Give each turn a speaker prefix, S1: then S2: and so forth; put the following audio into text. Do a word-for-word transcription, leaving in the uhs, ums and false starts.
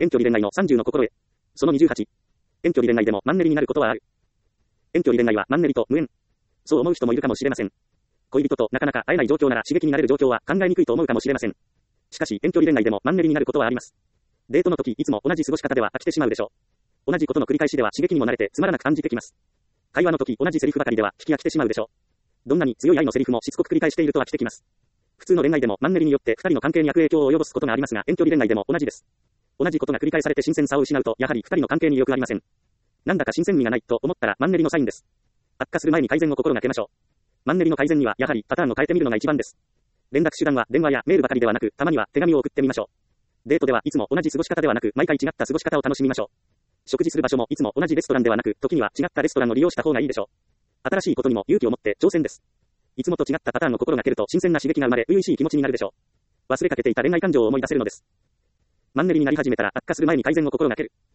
S1: 遠距離恋愛のさんじゅうの心得。そのにじゅうはち。遠距離恋愛でもマンネリになることはある。遠距離恋愛はマンネリと無縁。そう思う人もいるかもしれません。恋人となかなか会えない状況なら刺激になれる状況は考えにくいと思うかもしれません。しかし遠距離恋愛でもマンネリになることはあります。デートの時いつも同じ過ごし方では飽きてしまうでしょう。同じことの繰り返しでは刺激にも慣れてつまらなく感じてきます。会話の時同じセリフばかりでは聞き飽きてしまうでしょう。どんなに強い愛のセリフもしつこく繰り返していると飽きてきます。普通の恋愛でもマンネリによってふたりの関係に悪影響を及ぼすことがありますが、遠距離恋愛でも同じです。同じことが繰り返されて新鮮さを失うと、やはりふたりの関係に良くありません。なんだか新鮮味がないと思ったらマンネリのサインです。悪化する前に改善を心がけましょう。マンネリの改善にはやはりパターンを変えてみるのが一番です。連絡手段は電話やメールばかりではなく、たまには手紙を送ってみましょう。デートではいつも同じ過ごし方ではなく、毎回違った過ごし方を楽しみましょう。食事する場所もいつも同じレストランではなく、時には違ったレストランを利用した方がいいでしょう。新しいことにも勇気を持って挑戦です。いつもと違ったパターンを心がけると新鮮な刺激が生まれ、初々しい気持ちになるでしょう。忘れかけていた恋愛感情を思い出せるのです。マンネリになり始めたら悪化する前に改善を心がける。